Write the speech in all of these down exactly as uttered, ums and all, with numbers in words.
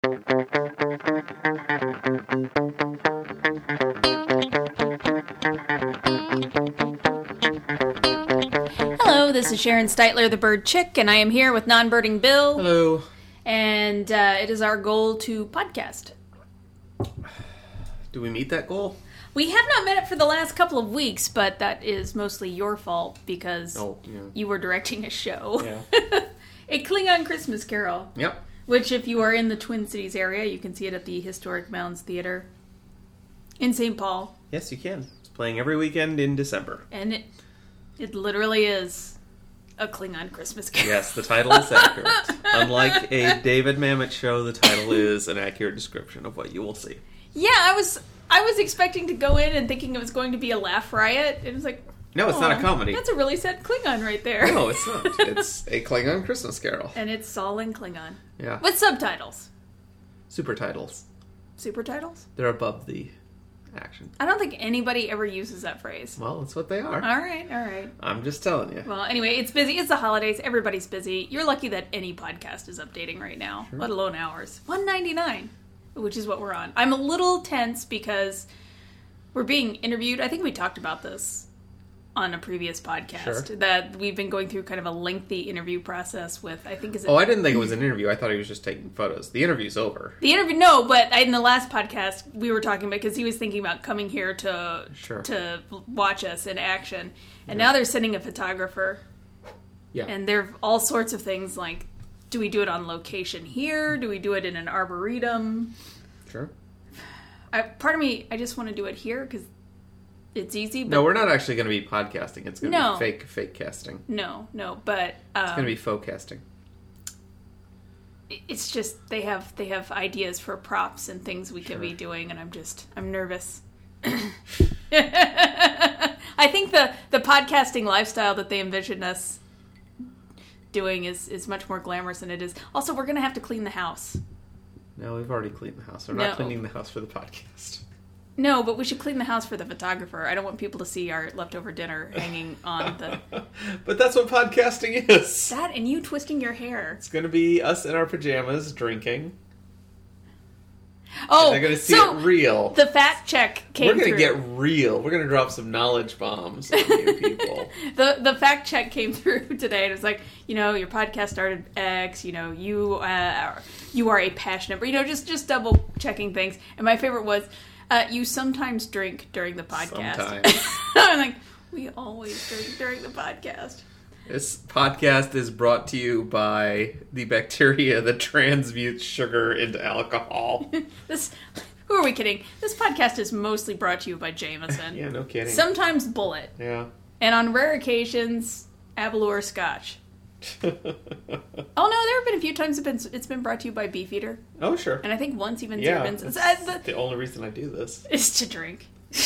Hello, this is Sharon Steitler, the Bird Chick, and I am here with Non-Birding Bill. Hello. And uh, it is our goal to podcast. Do we meet that goal? We have not met it for the last couple of weeks, but that is mostly your fault because oh, yeah. you were directing a show. Yeah. A Klingon Christmas Carol. Yep. Which, if you are in the Twin Cities area, you can see it at the Historic Mounds Theater in Saint Paul. Yes, you can. It's playing every weekend in December. And it, it literally is a Klingon Christmas Carol. Yes, the title is accurate. Unlike a David Mamet show, the title is an accurate description of what you will see. Yeah, I was I was expecting to go in and thinking it was going to be a laugh riot. It was like, no, it's not a comedy. That's a really sad Klingon right there. No, it's not. It's a Klingon Christmas Carol. And it's all in Klingon. Yeah. With subtitles. Super titles. Super titles? They're above the action. I don't think anybody ever uses that phrase. Well, that's what they are. All right, all right. I'm just telling you. Well, anyway, it's busy. It's the holidays. Everybody's busy. You're lucky that any podcast is updating right now, sure. Let alone ours. one ninety-nine, which is what we're on. I'm a little tense because we're being interviewed. I think we talked about this on a previous podcast, sure. that we've been going through kind of a lengthy interview process with, I think is it... Oh, I didn't think it was an interview. I thought he was just taking photos. The interview's over. The interview, no, but in the last podcast, we were talking about, because he was thinking about coming here to sure. to watch us in action, and yeah. now they're sending a photographer. Yeah. And there are all sorts of things like, do we do it on location here? Do we do it in an arboretum? Sure. I, part of me, I just want to do it here, because it's easy. But no, we're not actually going to be podcasting. It's going to no. be fake fake casting. No, no, but um, it's going to be faux casting. It's just they have they have ideas for props and things we sure. could be doing, and I'm just I'm nervous. I think the the podcasting lifestyle that they envision us doing is is much more glamorous than it is. Also, we're going to have to clean the house. No, we've already cleaned the house. We're no. not cleaning the house for the podcast. No, but we should clean the house for the photographer. I don't want people to see our leftover dinner hanging on the... But that's what podcasting is. That and you twisting your hair. It's going to be us in our pajamas drinking. Oh, and they're going to see so it real. The fact check came We're going to through. get real. We're going to drop some knowledge bombs on you people. the the fact check came through today. And it was like, you know, your podcast started X. You know, you uh, you are a passionate... But, you know, just, just double checking things. And my favorite was... Uh, you sometimes drink during the podcast. Sometimes. I'm like, we always drink during the podcast. This podcast is brought to you by the bacteria that transmutes sugar into alcohol. This, who are we kidding? This podcast is mostly brought to you by Jameson. Yeah, no kidding. Sometimes Bullet. Yeah. And on rare occasions, Abalur Scotch. Oh no, there have been a few times it's been, it's been brought to you by Beefeater. Oh, sure. And I think once even yeah, Zero Bins. That's uh, the, the only reason I do this. Is to drink.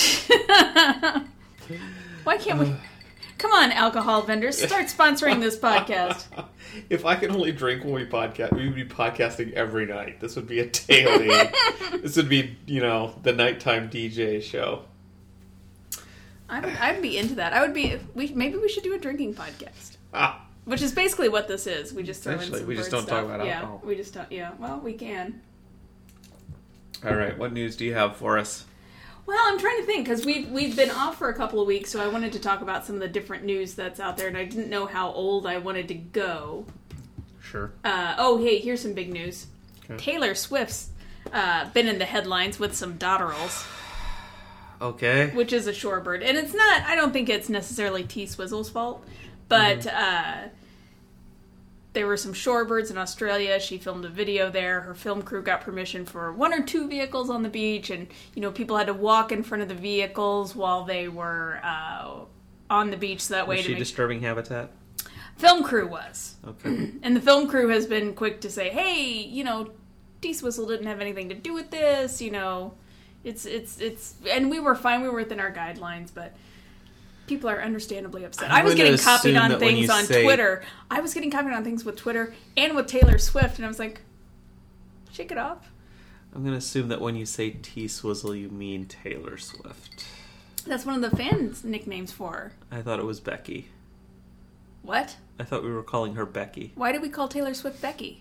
Why can't we... Come on, alcohol vendors, start sponsoring this podcast. If I could only drink when we podcast, we would be podcasting every night. This would be a daily... This would be, you know, the nighttime D J show. I would, I'd be into that. I would be... We, maybe we should do a drinking podcast. Ah. Which is basically what this is. We just throw in Essentially, some we just bird don't stuff. talk about yeah, alcohol. we just don't. Yeah, well, we can. All right, what news do you have for us? Well, I'm trying to think because we've we've been off for a couple of weeks, so I wanted to talk about some of the different news that's out there, and I didn't know how old I wanted to go. Sure. Uh, oh, hey, here's some big news. Okay. Taylor Swift's uh, been in the headlines with some dotterels. Okay. Which is a shorebird, and it's not. I don't think it's necessarily T Swizzle's fault. But mm. uh, there were some shorebirds in Australia. She filmed a video there. Her film crew got permission for one or two vehicles on the beach. And, you know, people had to walk in front of the vehicles while they were uh, on the beach. So that way was to she make... disturbing habitat? Film crew was. Okay. And the film crew has been quick to say, hey, you know, T Swizzle didn't have anything to do with this. You know, it's, it's, it's... And we were fine. We were within our guidelines, but... People are understandably upset. I'm I was getting copied on things on say... Twitter. I was getting copied on things with Twitter and with Taylor Swift, and I was like, shake it off. I'm going to assume that when you say T-Swizzle, you mean Taylor Swift. That's one of the fans' nicknames for her. I thought it was Becky. What? I thought we were calling her Becky. Why did we call Taylor Swift Becky?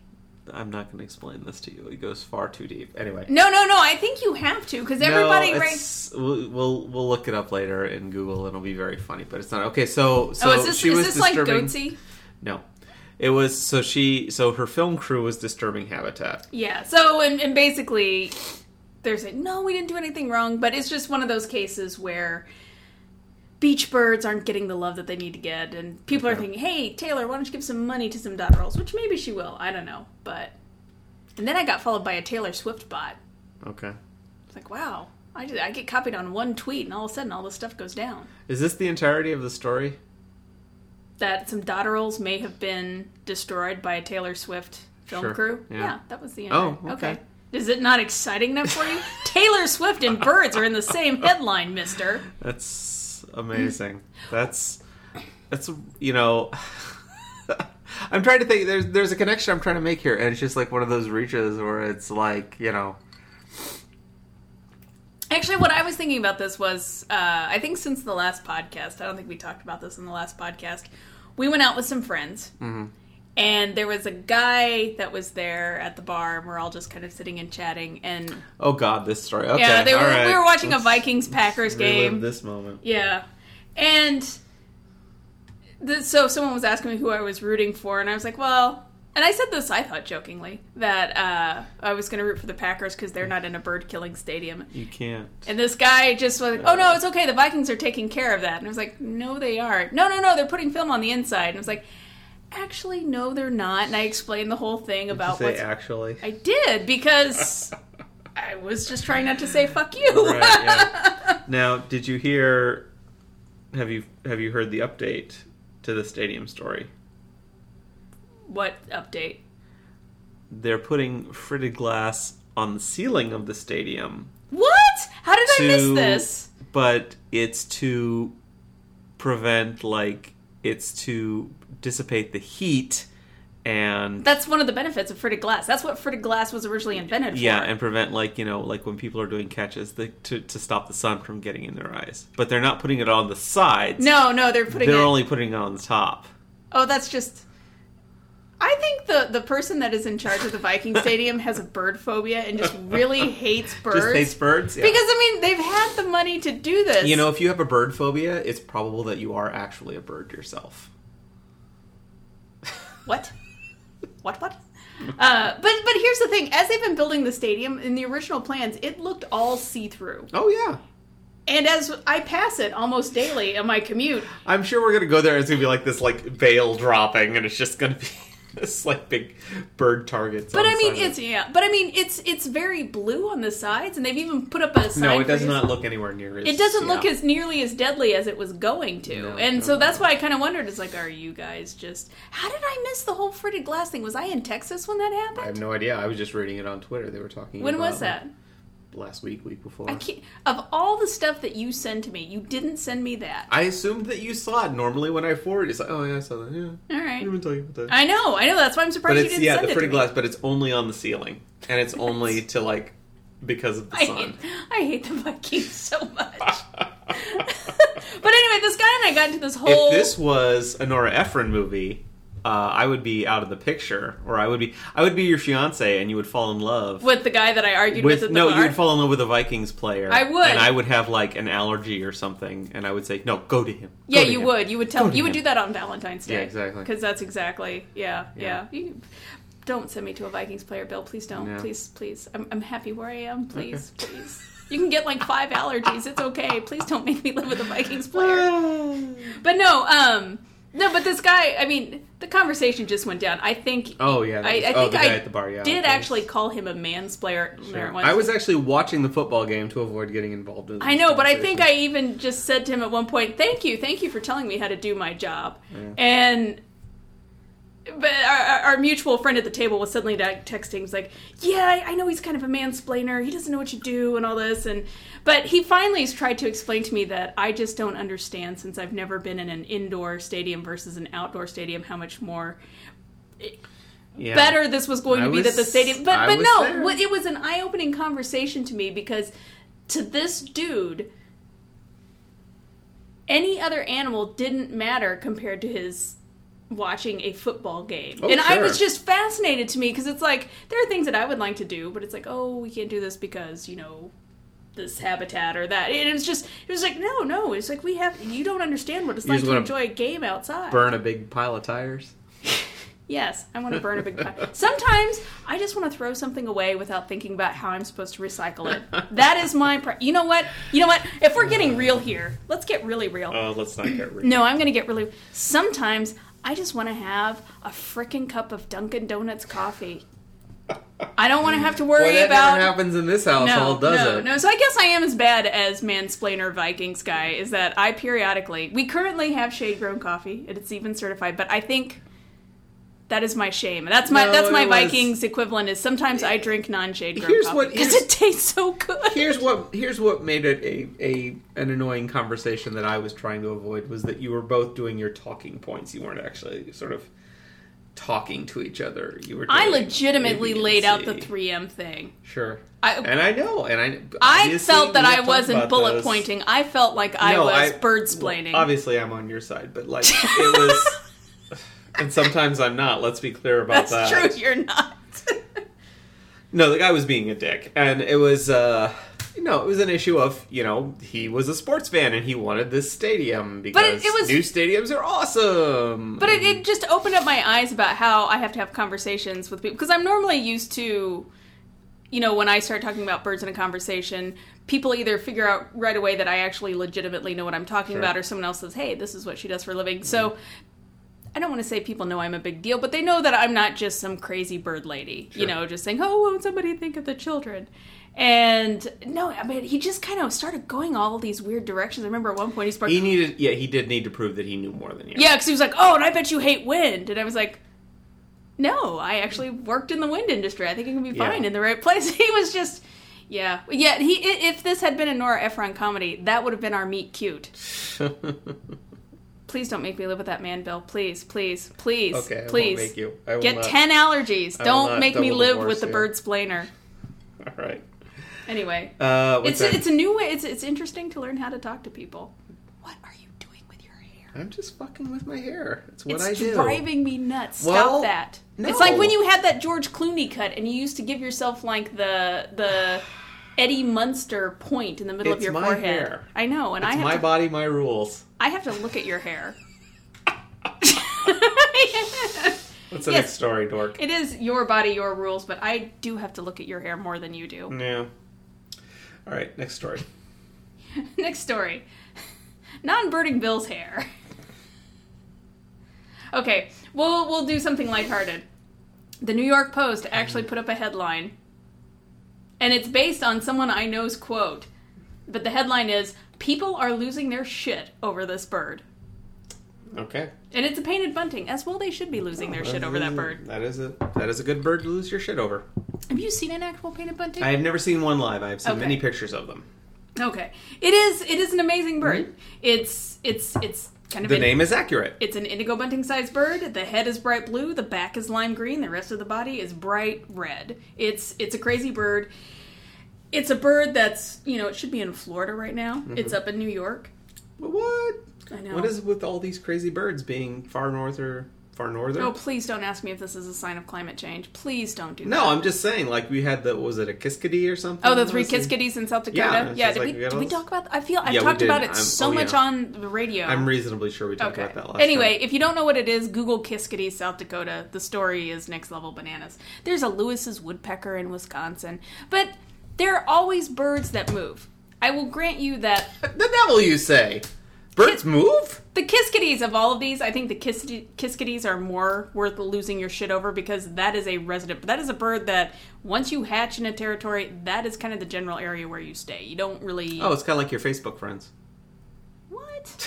I'm not going to explain this to you. It goes far too deep. Anyway. No, no, no. I think you have to because everybody no, ranks. We'll, we'll we'll look it up later in Google. It'll be very funny, but it's not okay. So so oh, is this, she is was this disturbing. Like Goatsy? No, it was so she so her film crew was disturbing habitat. Yeah. So and, and basically, they're saying no, we didn't do anything wrong, but it's just one of those cases where beach birds aren't getting the love that they need to get, and people okay. are thinking, "Hey, Taylor, why don't you give some money to some dotterels?" Which maybe she will. I don't know, but. And then I got followed by a Taylor Swift bot. Okay. It's like, wow. I, just, I get copied on one tweet, and all of a sudden, all this stuff goes down. Is this the entirety of the story? That some dotterels may have been destroyed by a Taylor Swift film sure. crew? Yeah. yeah, that was the end. Oh, okay. okay. Is it not exciting enough for you? Taylor Swift and birds are in the same headline, mister. That's amazing. That's, that's you know... I'm trying to think. There's there's a connection I'm trying to make here, and it's just like one of those reaches where it's like, you know. Actually, what I was thinking about this was, uh, I think since the last podcast, I don't think we talked about this in the last podcast, we went out with some friends, mm-hmm. and there was a guy that was there at the bar, and we're all just kind of sitting and chatting, and... Oh, God, this story. Okay, yeah, they were, right. we were watching Let's a Vikings-Packers game. this moment. Yeah, and... The, so someone was asking me who I was rooting for, and I was like, well... And I said this, I thought, jokingly, that uh, I was going to root for the Packers because they're not in a bird-killing stadium. You can't. And this guy just was like, oh, no, it's okay, the Vikings are taking care of that. And I was like, no, they aren't. No, no, no, they're putting film on the inside. And I was like, actually, no, they're not. And I explained the whole thing did about you say what's... actually? I did, because I was just trying not to say fuck you. Right, yeah. Now, did you hear... Have you Have you heard the update to the stadium story? What update? They're putting fritted glass on the ceiling of the stadium. What? How did to, I miss this? But it's to prevent, like, it's to dissipate the heat and... That's one of the benefits of fritted glass. That's what fritted glass was originally invented for. Yeah, and prevent, like, you know, like when people are doing catches, the, to, to stop the sun from getting in their eyes. But they're not putting it on the sides. No, no, they're putting They're it... only putting it on the top. Oh, that's just... I think the, the person that is in charge of the Viking Stadium has a bird phobia and just really hates birds. Just hates birds? Yeah. Because, I mean, they've had the money to do this. You know, if you have a bird phobia, it's probable that you are actually a bird yourself. What? What, what? Uh, but but here's the thing. As they've been building the stadium, in the original plans, it looked all see-through. Oh, yeah. And as I pass it almost daily on my commute... I'm sure we're going to go there and it's going to be like this, like, veil dropping, and it's just going to be... This like big bird targets. But I mean, it's yeah. But I mean, it's it's very blue on the sides, and they've even put up a sign. No, it does for not look anywhere near as. It doesn't yeah. look as nearly as deadly as it was going to, no, and no, so no. that's why I kind of wondered. It's like, are you guys just? How did I miss the whole fritted glass thing? Was I in Texas when that happened? I have no idea. I was just reading it on Twitter. They were talking. When about was that? Last week, week before. I can't, of all the stuff that you send to me, you didn't send me that. I assumed that you saw it. Normally, when I forward, it's like, oh yeah, I saw that. Yeah. All right. You've been talking about that. I know, I know. That's why I'm surprised But you it's didn't yeah, send the it to fritted me. glass, but it's only on the ceiling, and it's only to like because of the I sun. hate, I hate the Vikings so much. But anyway, this guy and I got into this whole. If this was a Nora Ephron movie, uh, I would be out of the picture, or I would be I would be your fiance, and you would fall in love with the guy that I argued with, with at the no, bar. you would fall in love with a Vikings player. I would, and I would have like an allergy or something, and I would say, "No, go to him." Go yeah, to you him. would. You would tell. Go You would him. do that on Valentine's Day. Yeah, exactly. Because that's exactly. Yeah, yeah. Yeah. You, don't send me to a Vikings player, Bill. Please don't. No. Please, please. I'm I'm happy where I am. Please, okay. please. You can get like five allergies. It's okay. Please don't make me live with a Vikings player. But no, um, no. But this guy. I mean, the conversation just went down. I think. Oh yeah. I, I was, think oh, the guy I at the bar. Yeah. did actually call him a mansplayer. Sure. I was actually watching the football game to avoid getting involved in this I know, but I think I even just said to him at one point, thank you, thank you for telling me how to do my job. Yeah. And, but our, our mutual friend at the table was suddenly texting, was like, yeah, I, I know he's kind of a mansplainer, he doesn't know what you do and all this, and but he finally tried to explain to me that I just don't understand, since I've never been in an indoor stadium versus an outdoor stadium, how much more... Yeah. Better this was going to I be was, that the stadium, but I but was no, there. It was an eye-opening conversation to me, because to this dude, any other animal didn't matter compared to his watching a football game. Oh, and sure. I was just fascinated to me because it's like, there are things that I would like to do, but it's like, oh, we can't do this because, you know, this habitat or that. And it's just, it was like, no, no. It's like, we have, you don't understand what it's You like just to wanna enjoy a game outside. Burn a big pile of tires. Yes, I want to burn a big pile. Sometimes I just want to throw something away without thinking about how I'm supposed to recycle it. That is my... Pri- you know what? You know what? If we're getting real here, let's get really real. Oh, let's not get real. No, I'm going to get really... Sometimes I just want to have a frickin' cup of Dunkin' Donuts coffee. I don't want to have to worry Well, that about... never happens in this household, no, does no, it? No, so I guess I am as bad as Mansplainer Vikings guy, is that I periodically... We currently have shade-grown coffee, and it's even certified, but I think... That is my shame. That's my No, that's my it was- Vikings equivalent. Is sometimes I drink non-shade grown Here's coffee what- because here's- it tastes so good. Here's what here's what made it a, a an annoying conversation that I was trying to avoid was that you were both doing your talking points. You weren't actually sort of talking to each other. You were. I doing legitimately A, B, and laid out C. the three M thing. Sure. I- and I know, and I. I obviously felt that we I have talked wasn't about bullet this. pointing. I felt like I No, was I- bird-splaining. Well, obviously, I'm on your side, but like it was. And sometimes I'm not. Let's be clear about That's that. true. You're not. No, the guy was being a dick, and it was, uh, you know, it was an issue of, you know, he was a sports fan and he wanted this stadium because But it- it was- new stadiums are awesome. But it, it just opened up my eyes about how I have to have conversations with people. Because I'm normally used to, you know, when I start talking about birds in a conversation, people either figure out right away that I actually legitimately know what I'm talking Sure. about, or someone else says, hey, this is what she does for a living. So I don't want to say people know I'm a big deal, but they know that I'm not just some crazy bird lady, Sure. you know, just saying, oh, won't somebody think of the children? And no, I mean, he just kind of started going all these weird directions. I remember at one point he spoke... he needed, yeah, he did need to prove that he knew more than you. Yeah, because he was like, oh, and I bet you hate wind. And I was like, no, I actually worked in the wind industry. I think you can be fine Yeah. in the right place. He was just, yeah. Yeah, he. If this had been a Nora Ephron comedy, that would have been our meet cute. Please don't make me live with that man, Bill. Please, please, please, Okay, I won't please. make you. I will Get not. ten allergies. I will Don't not make me double live divorce with the you. bird splainer. All right. Anyway, Uh, what's it's that? a, it's a new way. It's it's interesting to learn how to talk to people. What are you doing with your hair? I'm just fucking with my hair. It's what It's I do. driving me nuts. Stop Well, that. no. It's like when you had that George Clooney cut and you used to give yourself like the the Eddie Munster point in the middle of It's your my forehead. hair. I know, and It's I have my to, body, my rules. I have to look at your hair. What's the Yes. next story, dork? It is your body, your rules, but I do have to look at your hair more than you do. Yeah. All right, next story. Next story. Non-birding Bill's hair. Okay, we'll we'll do something lighthearted. The New York Post actually put up a headline, and it's based on someone I know's quote. But the headline is, "People are losing their shit over this bird." Okay. And it's a painted bunting, as well they should be losing their shit over that bird. That is a that is a good bird to lose your shit over. Have you seen an actual painted bunting? I have never seen one live. I have seen Okay. many pictures of them. Okay. It is it is an amazing bird. It's it's it's kind of The an, name is accurate. It's an indigo bunting-sized bird. The head is bright blue. The back is lime green. The rest of the body is bright red. It's it's a crazy bird. It's a bird that's, you know, it should be in Florida right now. Mm-hmm. It's up in New York. But what? I know. What is it with all these crazy birds being far north or far northern? Oh, please don't ask me if this is a sign of climate change. Please don't do that. No, I'm just saying. Like we had the was it a Kiskadee or something? Oh, the three Was it- Kiskadis in South Yeah, Dakota? it's Yeah, just did, like we, we got did all we this- talk about I feel I've Yeah, we talked about did. it I'm- so oh, much yeah. on the radio. I'm reasonably sure we talked Okay. about that last Anyway, time. if you don't know what it is, Google Kiskadee, South Dakota. The story is next level bananas. There's a Lewis's woodpecker in Wisconsin. But there are always birds that move. I will grant you that The devil, you say? Birds Kis- move? the Kiskadees of all of these, I think the Kis- Kiskadees are more worth losing your shit over because that is a resident. That is a bird that once you hatch in a territory, that is kind of the general area where you stay. You don't really... Oh, it's kind of like your Facebook friends. What?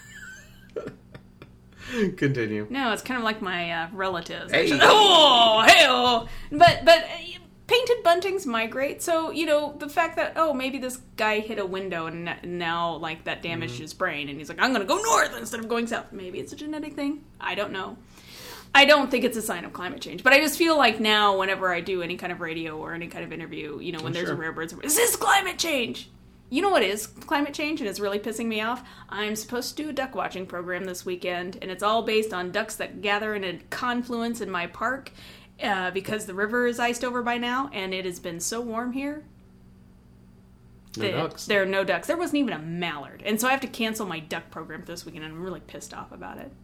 Continue. No, it's kind of like my uh, relatives. Hey. Actually. Oh, hey, but but uh, painted buntings migrate. So you know the fact that oh maybe this guy hit a window and n- now like that damaged Mm-hmm. his brain and he's like I'm gonna go north instead of going south. Maybe it's a genetic thing. I don't know. I don't think it's a sign of climate change, but I just feel like now whenever I do any kind of radio or any kind of interview, you know, when Oh, there's sure. rare birds, is this climate change? You know what is climate change and is really pissing me off? I'm supposed to do a duck watching program this weekend, and it's all based on ducks that gather in a confluence in my park uh, because the river is iced over by now, and it has been so warm here. No ducks. There are no ducks. There wasn't even a mallard. And so I have to cancel my duck program for this weekend, and I'm really pissed off about it.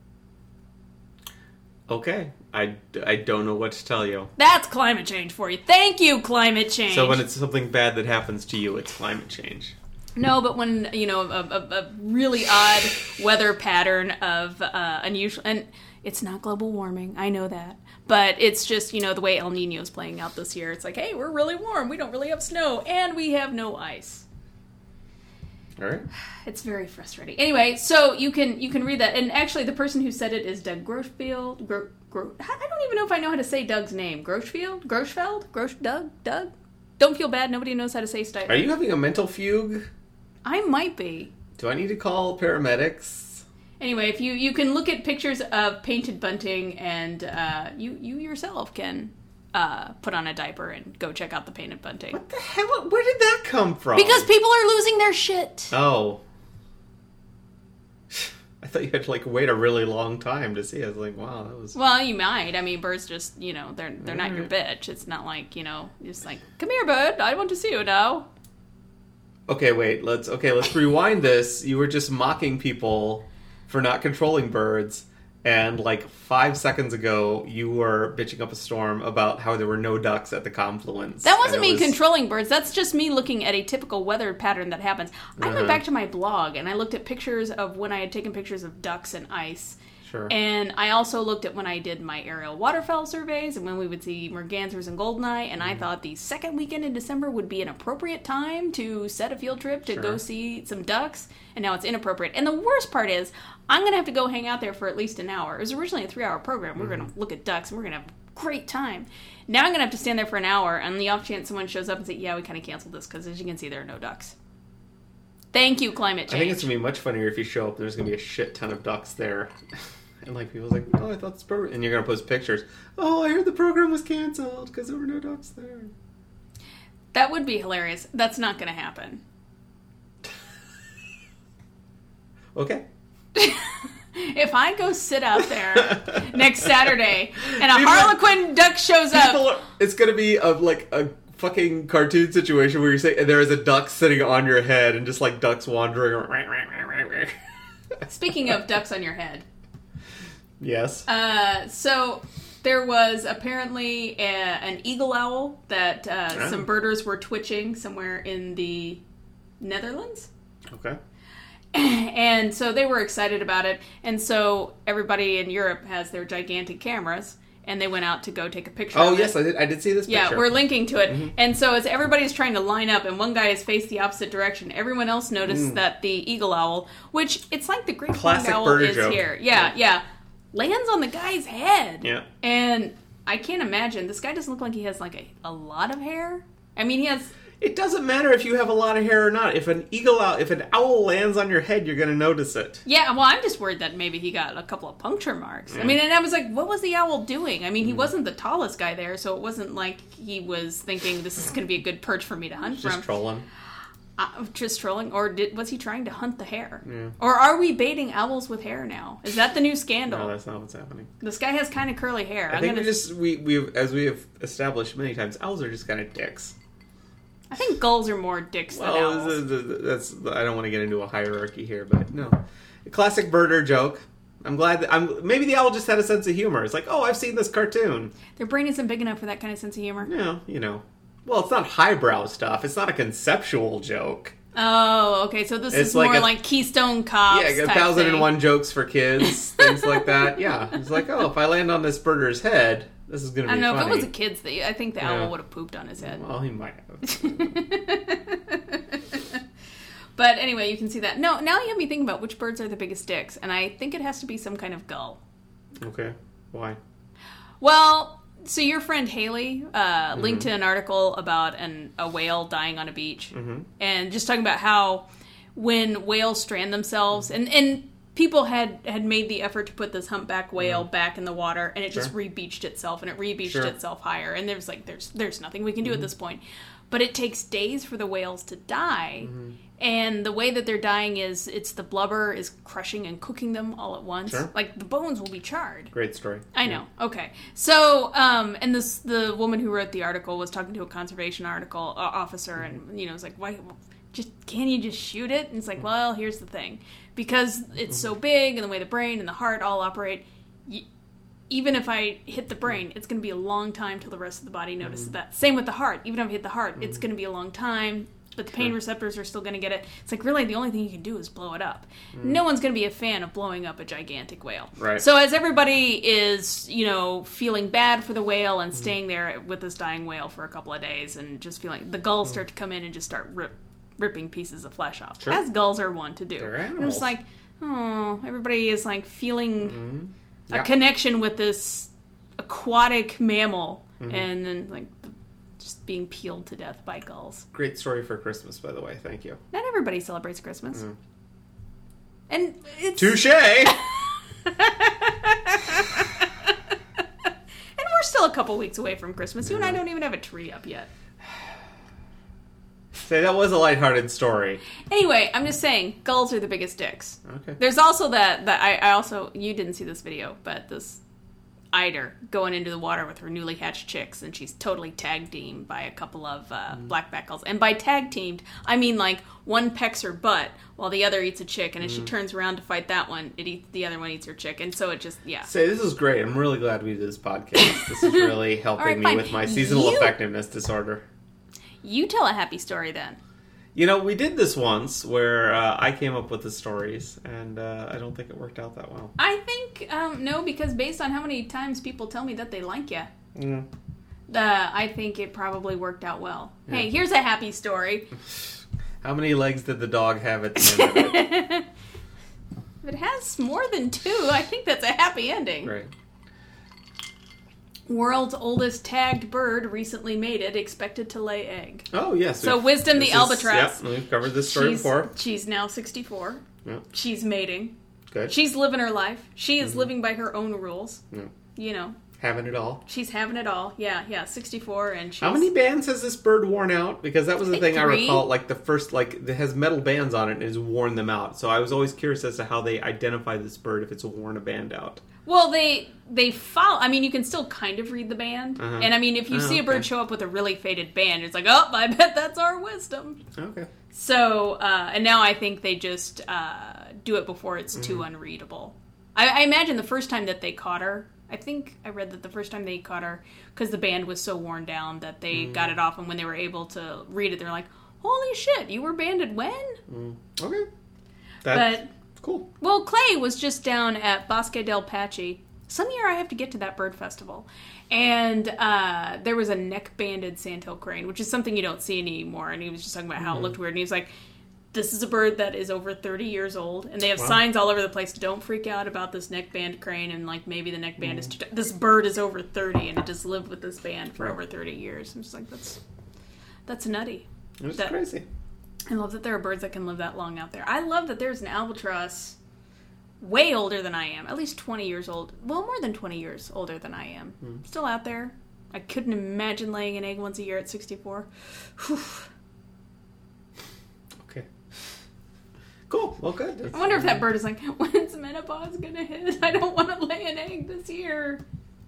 Okay. I, I don't know what to tell you. That's climate change for you. Thank you, climate change. So when it's something bad that happens to you, it's climate change. No, but when, you know, a, a, a really odd weather pattern of uh, unusual... And it's not global warming. I know that. But it's just, you know, the way El Nino is playing out this year. It's like, hey, we're really warm. We don't really have snow. And we have no ice. All right. It's very frustrating. Anyway, so you can you can read that. And actually, the person who said it is Doug Groschfield. Gro, Gro, I don't even know if I know how to say Doug's name. Groschfield? Groschfeld? Grosch, Doug? Doug? Don't feel bad. Nobody knows how to say stuff. Are you having a mental fugue? I might be. Do I need to call paramedics? Anyway, if you, you can look at pictures of painted bunting, and uh, you, you yourself can uh, put on a diaper and go check out the painted bunting. What the hell? Where did that come from? Because people are losing their shit. Oh. I thought you had to, like, wait a really long time to see it. I was like, wow, that was... Well, you might. I mean, birds just, you know, they're they're not your bitch. It's not like, you know, just like, come here, bird. I want to see you now. Okay, wait. Let's okay. Let's rewind this. You were just mocking people for not controlling birds, and like five seconds ago, you were bitching up a storm about how there were no ducks at the confluence. That wasn't me was... controlling birds. That's just me looking at a typical weather pattern that happens. I uh-huh. went back to my blog and I looked at pictures of when I had taken pictures of ducks and ice. Sure. And I also looked at when I did my aerial waterfowl surveys and when we would see mergansers and goldeneye, and mm. I thought the second weekend in December would be an appropriate time to set a field trip to sure. go see some ducks, and now it's inappropriate. And the worst part is, I'm going to have to go hang out there for at least an hour. It was originally a three-hour program. We're mm. going to look at ducks, and we're going to have a great time. Now I'm going to have to stand there for an hour, and the off chance someone shows up and say, yeah, we kind of canceled this, because as you can see, there are no ducks. Thank you, climate change. I think it's going to be much funnier if you show up, there's going to be a shit ton of ducks there. And like people's like, oh, I thought this program, and you're gonna post pictures. Oh, I heard the program was canceled because there were no ducks there. That would be hilarious. That's not gonna happen. Okay. If I go sit out there next Saturday and a Harlequin duck shows up, are, it's gonna be a like a fucking cartoon situation where you're saying and there is a duck sitting on your head and just like ducks wandering. Speaking of ducks on your head. Yes. Uh, so there was apparently a, an eagle owl that uh, oh. some birders were twitching somewhere in the Netherlands. Okay. And so they were excited about it. And so everybody in Europe has their gigantic cameras. And they went out to go take a picture oh, of yes, it. I did I did see this picture. Yeah, we're linking to it. Mm-hmm. And so as everybody's trying to line up, and one guy has faced the opposite direction, everyone else noticed mm. that the eagle owl, which it's like the great horned owl is joke. here. Yeah, yeah, yeah. Lands on the guy's head. Yeah. And I can't imagine. This guy doesn't look like he has like a, a lot of hair. I mean, he has... It doesn't matter if you have a lot of hair or not. If an eagle owl, if an owl lands on your head, you're going to notice it. Yeah, well, I'm just worried that maybe he got a couple of puncture marks. Yeah. I mean, and I was like, what was the owl doing? I mean, he mm. wasn't the tallest guy there, so it wasn't like he was thinking this is going to be a good perch for me to hunt just from. Just trolling. Uh, just trolling, or did, was he trying to hunt the hare? Yeah. Or are we baiting owls with hair now? Is that the new scandal? No, that's not what's happening. This guy has kind of curly hair. I I'm think gonna... we just we we as we have established many times, owls are just kind of dicks. I think gulls are more dicks than well, owls. That's I don't want to get into a hierarchy here, but no, a classic birder joke. I'm glad that I'm. Maybe the owl just had a sense of humor. It's like, oh, I've seen this cartoon. Their brain isn't big enough for that kind of sense of humor. No, you know. Well, it's not highbrow stuff. It's not a conceptual joke. Oh, okay. So this it's is like more a, like Keystone Cops. Yeah, a thousand and one jokes for kids, things like that. Yeah, it's like, oh, if I land on this birder's head, this is going to be funny. I don't know funny. If it was a kid's thing. I think the yeah. owl would have pooped on his head. Well, he might have. But anyway, you can see that. No, now you have me thinking about which birds are the biggest dicks, and I think it has to be some kind of gull. Okay, why? Well, so your friend Haley uh, mm-hmm. linked to an article about an, a whale dying on a beach, mm-hmm. and just talking about how when whales strand themselves, and, and people had, had made the effort to put this humpback whale mm-hmm. back in the water, and it sure. just re-beached itself, and it re-beached sure. itself higher, and there's like, there's there's nothing we can do mm-hmm. at this point. but it takes days for the whales to die. Mm-hmm. And the way that they're dying is it's the blubber is crushing and cooking them all at once. Sure. Like, the bones will be charred. Great story. I know. Okay. So, um, and this the woman who wrote the article was talking to a conservation article uh, officer, and, you know, it's like, why, just, can you just shoot it? And it's like, well, here's the thing. Because it's so big, and the way the brain and the heart all operate, y- even if I hit the brain, it's going to be a long time till the rest of the body notices mm-hmm. that. Same with the heart. Even if I hit the heart, mm-hmm. it's going to be a long time. But the pain receptors are still going to get it. It's like, really, the only thing you can do is blow it up. Mm. No one's going to be a fan of blowing up a gigantic whale. Right. So as everybody is, you know, feeling bad for the whale and mm. staying there with this dying whale for a couple of days and just feeling, the gulls mm. start to come in and just start rip, ripping pieces of flesh off. Sure. As gulls are wont to do. They're animals. And it's like, oh, everybody is like feeling mm-hmm. a yeah. connection with this aquatic mammal. Mm-hmm. And then, like, just being peeled to death by gulls. Great story for Christmas, by the way. Thank you. Not everybody celebrates Christmas. Mm. And it's... Touche! And we're still a couple weeks away from Christmas. You yeah. and I don't even have a tree up yet. Say, that was a lighthearted story. Anyway, I'm just saying, gulls are the biggest dicks. Okay. There's also that, that I, I also... You didn't see this video, but this... Eider going into the water with her newly hatched chicks, and she's totally tag teamed by a couple of uh, mm. blackback gulls. And by tag teamed, I mean like one pecks her butt while the other eats a chick, and as mm. she turns around to fight that one, it eats the other one eats her chick, and so it just yeah. Say, this is great. I'm really glad we did this podcast. This is really helping right, me fine. with my seasonal you, effectiveness disorder. You tell a happy story then. You know, we did this once where uh, I came up with the stories, and uh, I don't think it worked out that well. I think, um, no, because based on how many times people tell me that they like you, mm. uh, I think it probably worked out well. Yeah. Hey, here's a happy story. How many legs did the dog have at the end of it? If it has more than two, I think that's a happy ending. Right. World's oldest tagged bird recently mated, expected to lay egg. Oh, yes. So Wisdom the albatross. Yep, we've covered this story she's, before. She's now sixty-four. Yep. She's mating. Good. She's living her life. She is mm-hmm. living by her own rules. Yep. You know. Having it all. She's having it all. Yeah, yeah, sixty-four, and she's... How many bands has this bird worn out? Because that was the I thing three. I recall, like the first, like, it has metal bands on it and has worn them out. So I was always curious as to how they identify this bird if it's worn a band out. Well, they they follow. I mean, you can still kind of read the band, uh-huh. and I mean, if you oh, see a bird okay. show up with a really faded band, it's like, oh, I bet that's our Wisdom. Okay. So, uh, and now I think they just uh, do it before it's mm-hmm. too unreadable. I, I imagine the first time that they caught her, I think I read that the first time they caught her, because the band was so worn down that they mm. got it off, and when they were able to read it, they're like, holy shit, you were banded when? Mm. Okay. That's but, cool. Well, Clay was just down at Bosque del Pachi. Some year I have to get to that bird festival. And uh, there was a neck-banded sandhill crane, which is something you don't see anymore, and he was just talking about how mm-hmm. it looked weird, and he was like, this is a bird that is over thirty years old, and they have wow. signs all over the place. Don't freak out about this neck band crane, and like maybe the neck band mm. is too t- this bird is over thirty, and it just lived with this band for right. over thirty years. I'm just like, that's that's nutty. It's that, crazy. I love that there are birds that can live that long out there. I love that there's an albatross way older than I am, at least twenty years old. Well, more than twenty years older than I am. Mm. Still out there. I couldn't imagine laying an egg once a year at sixty-four. Whew. Cool. Well, good. That's, I wonder if that bird is like, when's menopause gonna hit? I don't want to lay an egg this year.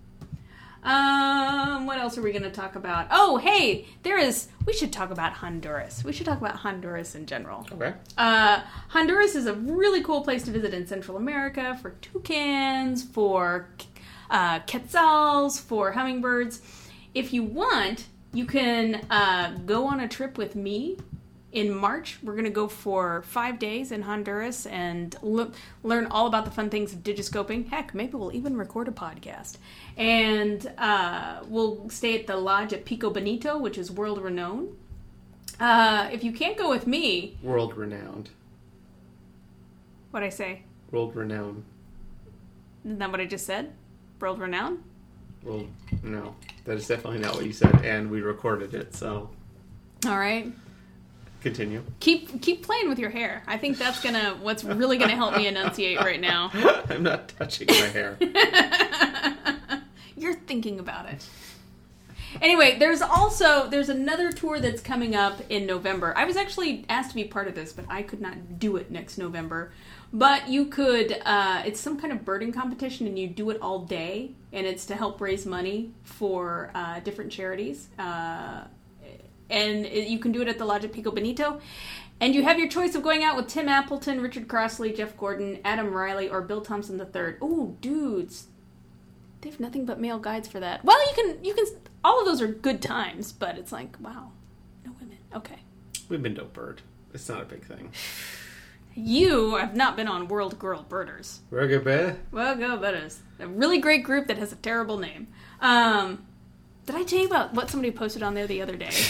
Um, what else are we gonna talk about? Oh, hey, there is. We should talk about Honduras. We should talk about Honduras in general. Okay. Uh, Honduras is a really cool place to visit in Central America for toucans, for uh, quetzals, for hummingbirds. If you want, you can uh, go on a trip with me. In March, we're going to go for five days in Honduras and lo- learn all about the fun things of digiscoping. Heck, maybe we'll even record a podcast. And uh, we'll stay at the lodge at Pico Bonito, which is world-renowned. Uh, if you can't go with me... World-renowned. What'd I say? World-renowned. Isn't that what I just said? World-renowned? Well, no. That is definitely not what you said, and we recorded it, so... All right. Continue. Keep keep playing with your hair. I think that's gonna what's really gonna help me enunciate right now. I'm not touching my hair. You're thinking about it. Anyway, there's also, there's another tour that's coming up in November. I was actually asked to be part of this, but I could not do it next November. But you could, uh, it's some kind of birding competition, and you do it all day, and it's to help raise money for uh, different charities. Uh, and it, you can do it at the Lodge at Pico Bonito. And you have your choice of going out with Tim Appleton, Richard Crossley, Jeff Gordon, Adam Riley, or Bill Thompson the third. Ooh, dudes. They have nothing but male guides for that. Well, you can, you can, all of those are good times, but it's like, wow, no women. Okay. Women don't bird. It's not a big thing. You have not been on World Girl Birders. World Girl Well, Girl Birders. A really great group that has a terrible name. Um, did I tell you about what somebody posted on there the other day?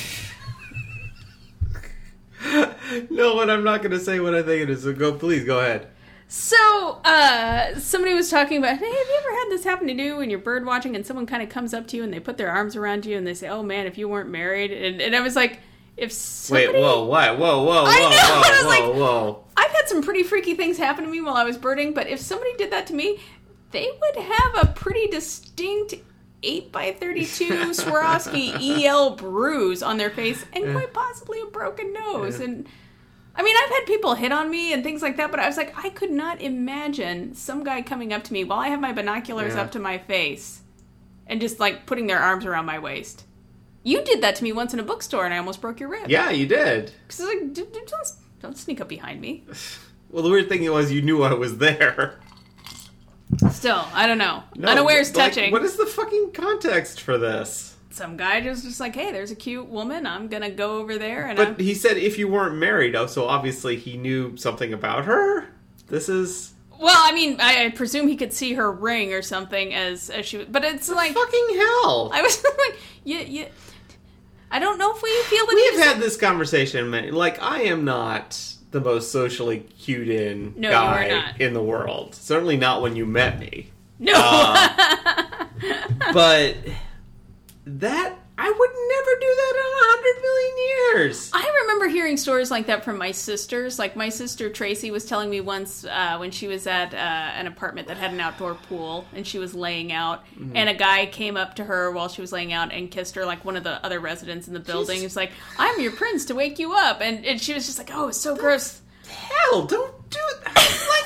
No, and I'm not going to say what I think it is, so go, please, go ahead. So, uh, somebody was talking about, hey, have you ever had this happen to you when you're bird watching and someone kind of comes up to you and they put their arms around you and they say, oh man, if you weren't married, and, and I was like, if somebody... Wait, whoa, what? Whoa, whoa, whoa, I know, whoa, I was whoa, like, whoa. I've had some pretty freaky things happen to me while I was birding, but if somebody did that to me, they would have a pretty distinct eight by thirty-two Swarovski E L bruise on their face and quite possibly a broken nose. Yeah. And I mean, I've had people hit on me and things like that, but I was like, I could not imagine some guy coming up to me while I have my binoculars Yeah. up to my face and just like putting their arms around my waist. You did that to me once in a bookstore and I almost broke your rib. Yeah, you did. Because I was like, "D- d- don't, don't sneak up behind me. Well, the weird thing was you knew I was there. Still, I don't know. No, Unawares like, touching. What is the fucking context for this? Some guy just just like, hey, there's a cute woman. I'm gonna go over there and. I'm... But he said if you weren't married, oh, so obviously he knew something about her. This is Well, I mean, I, I presume he could see her ring or something as as she. But it's like fucking hell. I was like, yeah, yeah. I don't know if we feel that We've he had this conversation. Many, like I am not the most socially cued in No, you are guy not. in the world. Certainly not when you met me. No. Uh, but that I would never do that in a hundred million years. I remember hearing stories like that from my sisters. Like my sister Tracy was telling me once uh, when she was at uh, an apartment that had an outdoor pool and she was laying out, mm-hmm. and a guy came up to her while she was laying out and kissed her, like one of the other residents in the building. He was like, "I'm your prince to wake you up," and, and she was just like, "Oh, it's so gross." Hell, don't do that.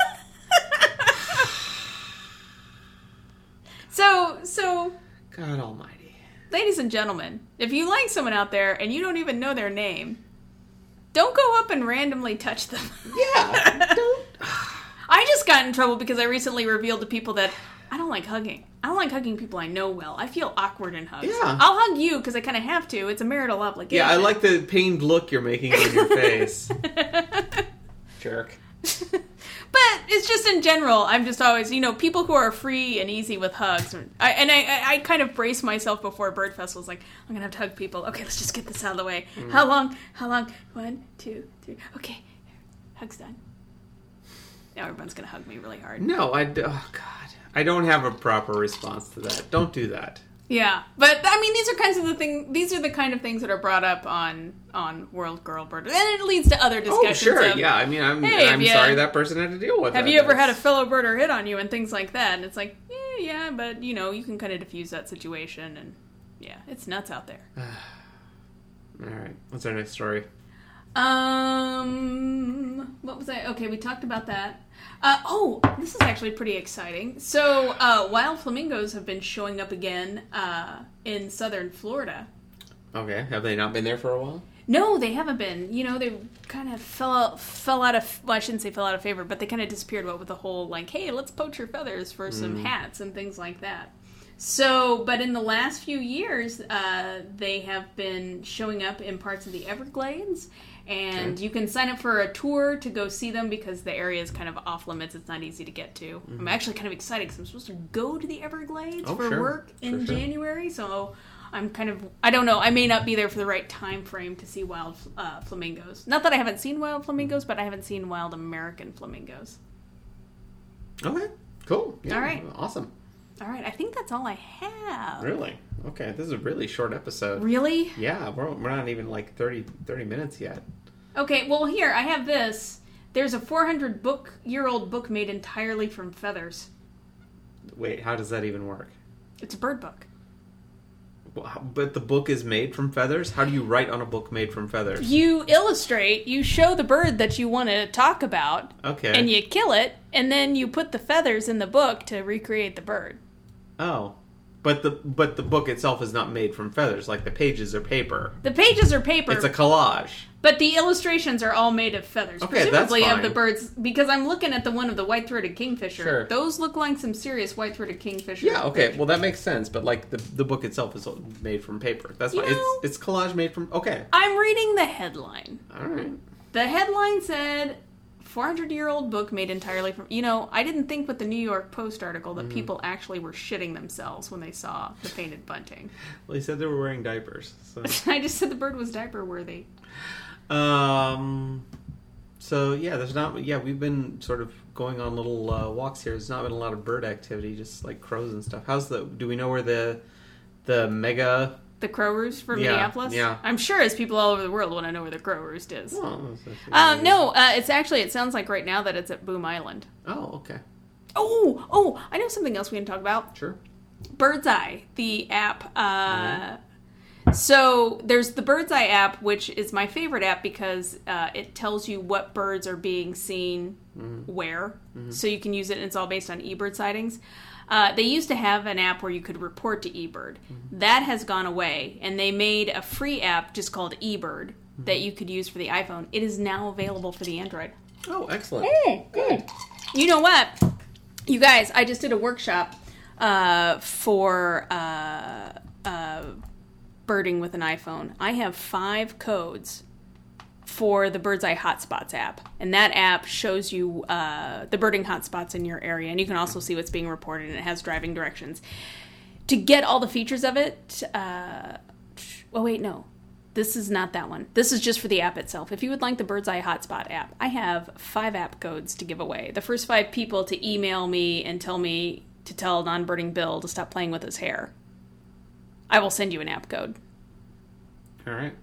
So, so, God Almighty. ladies and gentlemen, if you like someone out there and you don't even know their name, don't go up and randomly touch them. Yeah, don't. I just got in trouble because I recently revealed to people that I don't like hugging. I don't like hugging people I know well. I feel awkward in hugs. Yeah. I'll hug you because I kind of have to. It's a marital obligation. Yeah, I like the pained look you're making on your face. Jerk. But it's just in general, I'm just always, you know, people who are free and easy with hugs. I, and I, I, I kind of brace myself before bird festivals, like, I'm going to have to hug people. Okay, let's just get this out of the way. Mm. How long? How long? One, two, three. Okay, hug's done. Now everyone's going to hug me really hard. No, I, oh God. I don't have a proper response to that. Don't do that. Yeah, but I mean, these are kinds of the thing. These are the kind of things that are brought up on on World Girl Bird, and it leads to other discussions. Oh, sure, of, yeah. I mean, I'm hey, I'm you, sorry that person had to deal with. Have that. you ever That's... had a fellow birder hit on you and things like that? And it's like, yeah, yeah, but you know, you can kind of diffuse that situation, and yeah, it's nuts out there. All right, what's our next story? Um, what was I? Okay, we talked about that. Uh, oh, this is actually pretty exciting. So, uh, wild flamingos have been showing up again uh, in southern Florida. Okay, have they not been there for a while? No, they haven't been. You know, they kind of fell out, fell out of, well, I shouldn't say fell out of favor, but they kind of disappeared, what, with the whole, like, hey, let's poach your feathers for some mm. hats and things like that. So, but in the last few years, uh, they have been showing up in parts of the Everglades, and okay. you can sign up for a tour to go see them because the area is kind of off limits. It's not easy to get to. Mm-hmm. I'm actually kind of excited because I'm supposed to go to the Everglades oh, for sure. work in sure, sure. January, so I'm kind of, I don't know, I may not be there for the right time frame to see wild uh, flamingos. Not that I haven't seen wild flamingos, but I haven't seen wild American flamingos. Okay, cool. Yeah, all right. Awesome. All right, I think that's all I have. Really? Okay, this is a really short episode. Really? Yeah, we're, we're not even like thirty, thirty minutes yet. Okay, well here, I have this. There's a four hundred book year old book made entirely from feathers. Wait, how does that even work? It's a bird book. But the book is made from feathers? How do you write on a book made from feathers? You illustrate, you show the bird that you want to talk about, Okay. and you kill it, and then you put the feathers in the book to recreate the bird. Oh. But the but the book itself is not made from feathers, like the pages are paper. The pages are paper. It's a collage. But the illustrations are all made of feathers, Okay, presumably that's of fine. the birds. Because I'm looking at the one of the white-throated kingfisher. Sure. Those look like some serious white-throated kingfisher. Yeah, okay. Well, that makes sense. But like the the book itself is made from paper. That's You fine. know- it's it's collage made from. Okay. I'm reading the headline. All right. The headline said, four hundred year old book made entirely from... You know, I didn't think with the New York Post article that Mm-hmm. people actually were shitting themselves when they saw the painted bunting. Well, he said they were wearing diapers. So. I just said the bird was diaper worthy. Um. So yeah, there's not. Yeah, we've been sort of going on little uh, walks here. There's not been a lot of bird activity, just like crows and stuff. How's the? Do we know where the the mega? The crow roost from Yeah, Minneapolis? yeah. I'm sure as people all over the world want to know where the crow roost is. Oh, that's- Um, no, uh, it's actually, it sounds like right now that it's at Boom Island. Oh, okay. Oh, oh, I know something else we can talk about. Sure. Bird's Eye, the app. Uh, So there's the Bird's Eye app, which is my favorite app because uh, it tells you what birds are being seen where. So you can use it, and it's all based on eBird sightings. Uh, they used to have an app where you could report to eBird. That has gone away, and they made a free app just called eBird that you could use for the iPhone. It is now available for the Android. Oh, excellent. Good. You know what? You guys, I just did a workshop uh, for uh, uh, birding with an iPhone. I have five codes for the Bird's Eye Hotspots app. And that app shows you uh, the birding hotspots in your area. And you can also see what's being reported, and it has driving directions. To get all the features of it, uh, oh wait, no. This is not that one. This is just for the app itself. If you would like the Bird's Eye Hotspot app, I have five app codes to give away. The first five people to email me and tell me to tell non-birding Bill to stop playing with his hair, I will send you an app code. All right.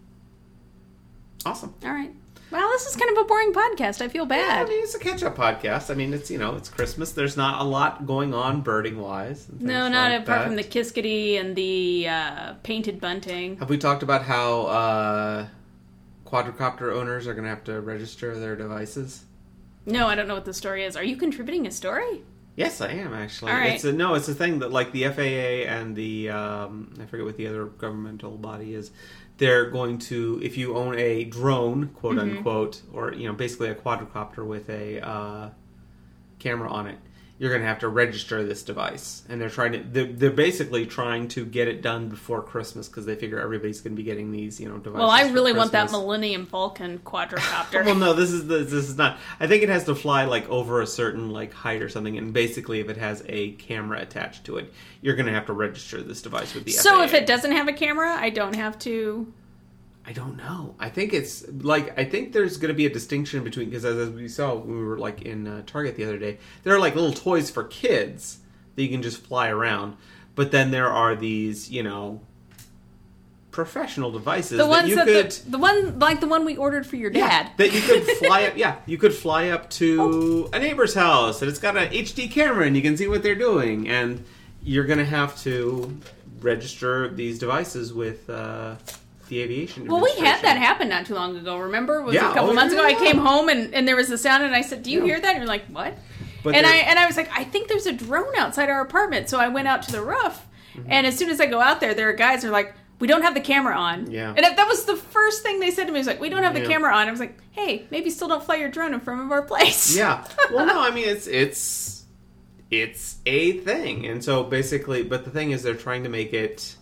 Awesome. All right. Well, this is kind of a boring podcast. I feel Yeah, I bad. mean, it's a catch-up podcast. I mean, it's, you know, it's Christmas. There's not a lot going on birding-wise. and No, things not like apart that. from the Kiskadee and the uh, painted bunting. Have we talked about how uh, quadricopter owners are going to have to register their devices? No, I don't know what the story is. Are you contributing a story? Yes, I am actually. All right. It's a, no, it's a thing that like the F A A and the um, I forget what the other governmental body is. They're going to, if you own a drone, quote Mm-hmm. unquote, or you know, basically a quadricopter with a uh, camera on it, you're going to have to register this device. And they're trying to, they're, they're basically trying to get it done before Christmas because they figure everybody's going to be getting these, you know, devices. Well, I for really want that Christmas. Millennium Falcon quadricopter. Well, no, this is the, this is not. I think it has to fly like over a certain like height or something, and basically, if it has a camera attached to it, you're going to have to register this device with the So F A A. if it doesn't have a camera, I don't have to. I don't know. I think it's like I think there's going to be a distinction between because as, as we saw when we were like in uh, Target the other day, there are like little toys for kids that you can just fly around, but then there are these, you know, professional devices The that ones you that could. the, the one like the one we ordered for your dad. Yeah, that you could fly up. Yeah, you could fly up to a neighbor's house, and it's got an H D camera, and you can see what they're doing. And you're going to have to register these devices with uh, the aviation. Well, we had that Administration. happen not too long ago. Remember, it was Yeah, a couple oh, months yeah, ago. yeah. I came home and, and there was a sound, and I said, "Do you Yeah. hear that?" And you're like, "What?" But and I there- and I was like, "I think there's a drone outside our apartment." So I went out to the roof, Mm-hmm. and as soon as I go out there, there are guys who are like, "We don't have the camera on." Yeah. And that that was the first thing they said to me. It was like, "We don't have the Yeah. camera on." I was like, "Hey, maybe still don't fly your drone in front of our place." Yeah. Well, no, I mean it's it's it's a thing, and so basically, but the thing is, they're trying to make it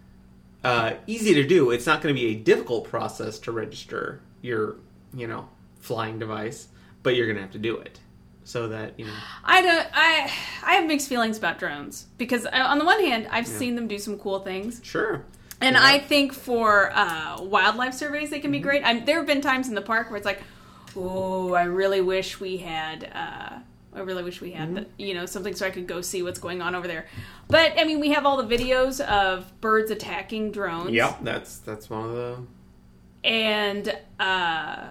uh, easy to do. It's not going to be a difficult process to register your, you know, flying device, but you're going to have to do it so that you know. I don't. I I have mixed feelings about drones because uh, on the one hand, I've Yeah. seen them do some cool things. Sure. And Yeah. I think for uh, wildlife surveys, they can be great. I'm, there have been times in the park where it's like, oh, I really wish we had, uh, I really wish we had, the, you know, something so I could go see what's going on over there. But I mean, we have all the videos of birds attacking drones. Yep, that's that's one of the. And uh,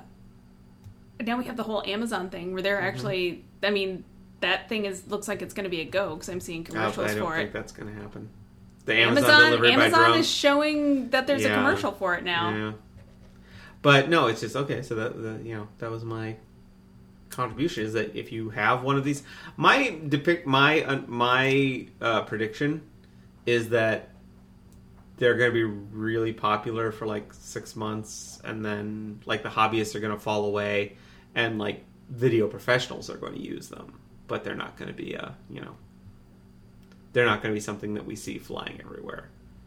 now we have the whole Amazon thing where they're actually, I mean, that thing is looks like it's going to be a go because I'm seeing I commercials I don't for think it. that's going to happen. The Amazon, Amazon delivery Amazon by drone. is showing that there's Yeah. a commercial for it now. Yeah. But no, it's just okay. So that the, you know that was my contribution. Is that if you have one of these, my depict my uh, my uh, prediction is that they're going to be really popular for like six months, and then like the hobbyists are going to fall away, and like video professionals are going to use them, but they're not going to be a you know. They're not going to be something that we see flying everywhere.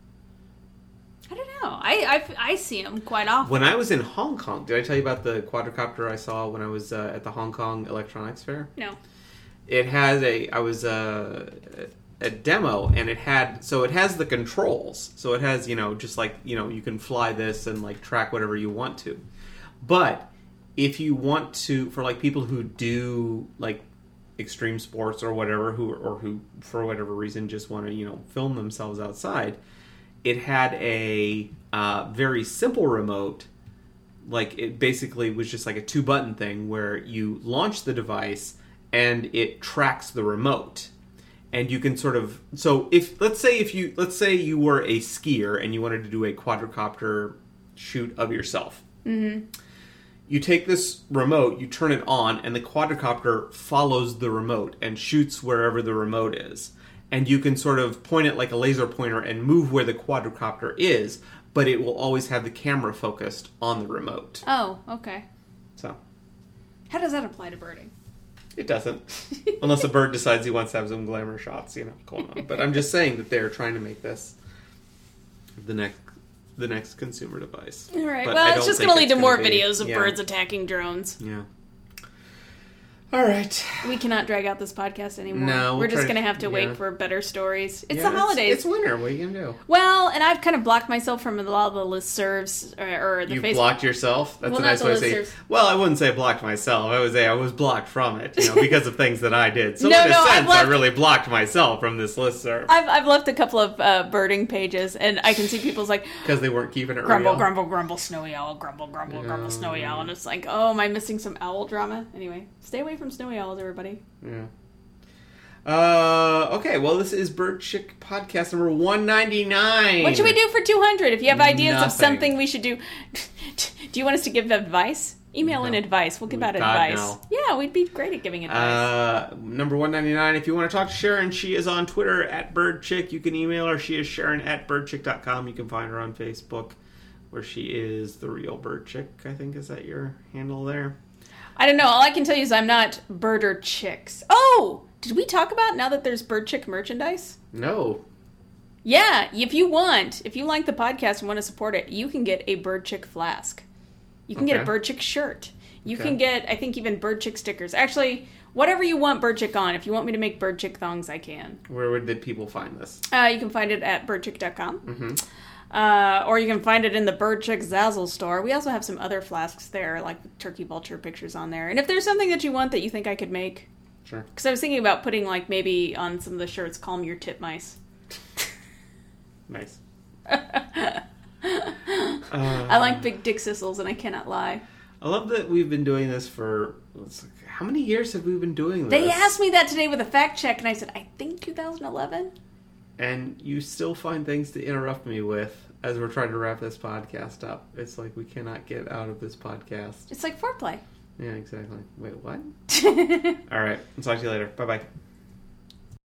I don't know. I, I, I see them quite often. When I was in Hong Kong, did I tell you about the quadricopter I saw when I was uh, at the Hong Kong Electronics Fair? No. It has a, I was uh, a demo, and it had, so it has the controls. So it has, you know, just like, you know, you can fly this and like track whatever you want to. But if you want to, for like people who do like extreme sports or whatever, who or who for whatever reason just want to you know film themselves outside, it had a uh, very simple remote. Like it basically was just like a two button thing where you launch the device and it tracks the remote, and you can sort of so if let's say if you let's say you were a skier and you wanted to do a quadricopter shoot of yourself. Mm-hmm. You take this remote, you turn it on, and the quadricopter follows the remote and shoots wherever the remote is. And you can sort of point it like a laser pointer and move where the quadricopter is, but it will always have the camera focused on the remote. Oh, okay. So, How does that apply to birding? it doesn't. Unless a bird decides he wants to have some glamour shots, you know, going on. But I'm just saying that they're trying to make this the next the next consumer device. All right. But I well, it's don't just think going to lead to it's more gonna be- videos of yeah. birds attacking drones. Yeah. All right. We cannot drag out this podcast anymore. No, we'll We're just try to- going to have to yeah. wait for better stories. It's Yeah, the holidays. It's winter. What are you gonna do? Well, and I've kind of blocked myself from a lot of the listservs or, or the You Facebook. blocked yourself? That's Well, a not nice the way to say. listeners. Well, I wouldn't say blocked myself. I would say I was blocked from it, you know, because of things that I did. So No, in a no, I've sense, left- I really blocked myself from this listserv I've, I've left a couple of uh, birding pages, and I can see people's like, because they weren't keeping it grumble, real. grumble, grumble, snowy owl, grumble, grumble, grumble, snowy owl. And it's like, oh, am I missing some owl drama? Anyway, stay away from snowy owls, everybody. Yeah. Uh, okay, well, this is Bird Chick podcast number one ninety-nine. What should we do for two hundred? If you have ideas of Nothing. something we should do, do you want us to give advice? Email in No. advice. We'll give out God, advice. no. Yeah, we'd be great at giving advice. Uh, number one ninety-nine. If you want to talk to Sharon, she is on Twitter at BirdChick. You can email her. She is Sharon at birdchick dot com. You can find her on Facebook, where she is the real BirdChick. I think is that your handle there. I don't know. All I can tell you is I'm not birder chicks. Oh, did we talk about now that there's bird chick merchandise? No. Yeah, if you want, if you like the podcast and want to support it, you can get a bird chick flask. You can get a Okay. bird chick shirt. You Okay. can get, I think, even bird chick stickers. Actually, whatever you want bird chick on. If you want me to make bird chick thongs, I can. Where would did people find this? Uh, you can find it at bird chick dot com. Mm-hmm. Uh, or you can find it in the Bird Chick Zazzle store. We also have some other flasks there, like turkey vulture pictures on there. And if there's something that you want that you think I could make, Sure. because I was thinking about putting, like, maybe on some of the shirts, calm your titmice. Nice. I like big dick sissles, and I cannot lie. I love that we've been doing this for. Let's, how many years have we been doing this? They asked me that today with a fact check, and I said, I think two thousand eleven. And you still find things to interrupt me with as we're trying to wrap this podcast up. It's like we cannot get out of this podcast. It's like foreplay. Yeah, exactly. Wait, what? All right. I'll talk to you later. Bye bye.